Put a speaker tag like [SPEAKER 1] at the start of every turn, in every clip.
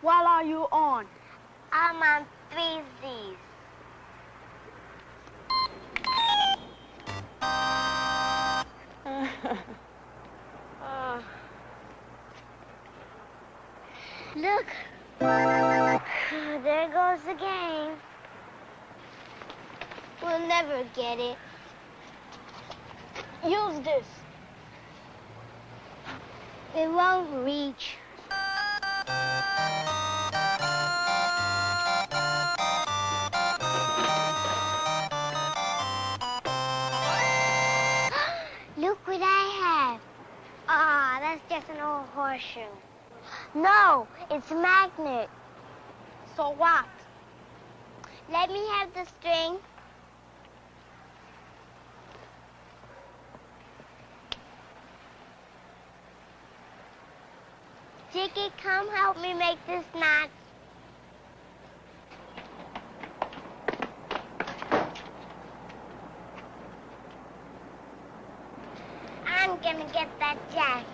[SPEAKER 1] What are you on?
[SPEAKER 2] I'm on 3Zs. Look. There goes the game. We'll never get it.
[SPEAKER 1] Use this.
[SPEAKER 2] It won't reach. Look what I have. Ah, that's just an old horseshoe. No, it's a magnet.
[SPEAKER 1] So what?
[SPEAKER 2] Let me have the string. Jiggy, come help me make this knot. I'm gonna get that jack.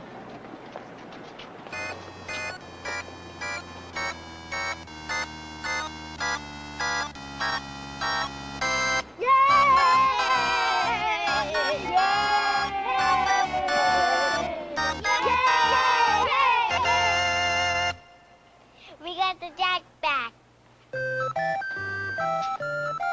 [SPEAKER 2] We got the jack back.